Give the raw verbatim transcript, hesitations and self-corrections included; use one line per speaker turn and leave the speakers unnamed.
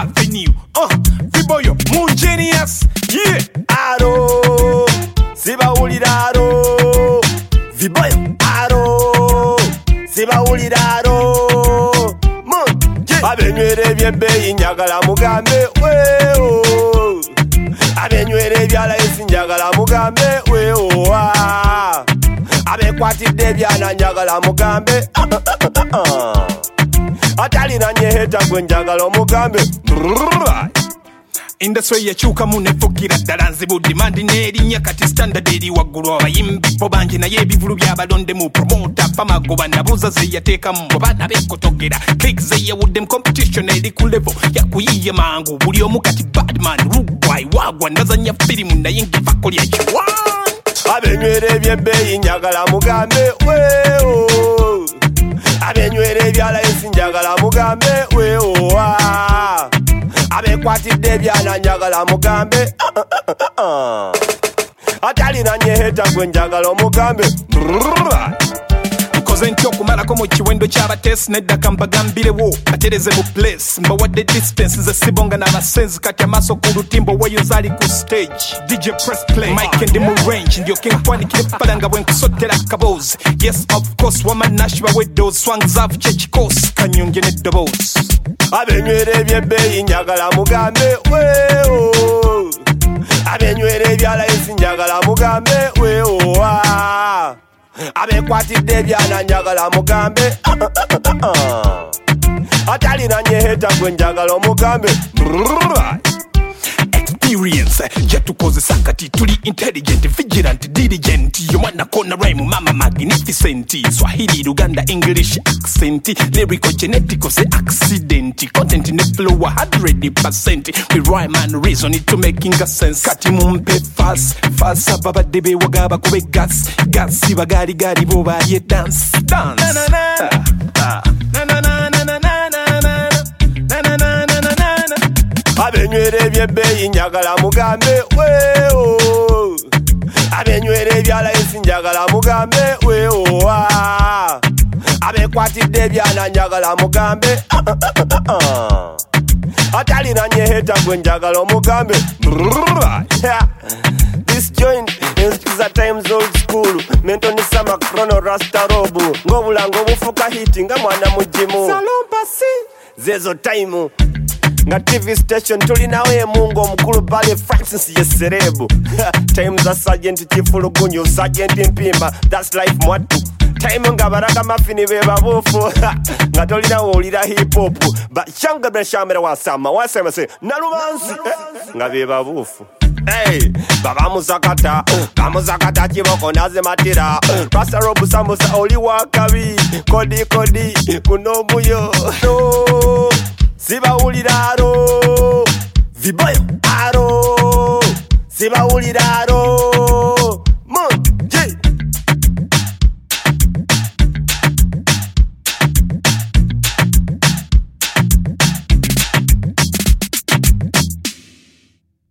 Avenue. Uh, Viboyo, Moon Genius. Yeah.
Aro, Sibawuliraro. Viboyo, Aro, Sibawuliraro. Moon Genius. Abenywere byebbeyi njagala mugambe weewo. Abenywere byala esi njagala mugambe weewo. Abekwatidde ebyana njagala mugambe. Atalina nyeheta gwe njagala omugambe.
Industry yakyuka mu nefukira ddala nzibudde mandi n'erinnya kati standard eri waggulu abayimbi bo bangi naye ebivulu by'abalonde mu promota famagoba nabuuza ze yateekamu baana beekotogera click ze yawudde mu competition eri ku level yakuyiye mangu buli omu kati badman rugwai wagwa nazanya firimu naye ngivako lya kiwan
abenywera ebyebbeeyi njagala mugambe weewo abenywera ebyala ensi njagala mugambe weewo abekwatidde ebyana njagala mugambe atalina nyeheta gwe njagala omugambe
nkoze ntya okumalako mu kiwendo ky'abateesi neddaka mbagambirewo batereze mu place mbawadde distance ze sibonga n'abasenzi kati amaaso ku lutimbo weyo zaali ku stage D J press play mike ndi mu range ndyoke nkwanikire ppala nga bwe nkusottera akaboozi yes of course wamanashi bawedde swang zaavu kyekikoosi kanyonge n'eddoboozi
abenywera ebyebbeeyi njagala mugambe weewo abenywera ebyala ensi njagala mugambe weewo abekwatidde ebyana njagala mugambe atalina nyeheta gwe njagala omugambe
experience yatukozesa kati tuli intelligent vigilant diligent yomwana kona rhyme mama magnificent Swahili Luganda English accent lyrical genetical say accident content ne flow one hundred percent we rhyme and reason it to making a sense kati mumpe fast fast baba debe wagaba kube gas gas bagali gali bo ba ye dance dance na na na na na na na na
abenywera ebyebbeeyi njagala mugambe weewo abenywera ebyala ensi njagala mugambe weewo abekwatidde ebyana njagala mugambe atalina nyeheta gwe njagala omugambe this joint is a times old school mentoni sama chrono rasta robu ng'obulanga obufuka hiti nga mwana mugimu salompasi zezo time nga T V station tulinawo emungo omukulu Bale Francis ye serebu time za Sergeant Kifulugunyu Sergeant Mpimba that's life mwatu time nga Baraka Mafini be babufu nga tolinawo olira hip hop bashanga bashambera wasama wasema se nalubansi nga be babufu hey babamuzakata bamuzakata kiboko naze matira pasaro busamusa oli wakabi kodi kodi kuno muyo no Sibawuliraro Viboyo Aro Sibawuliraro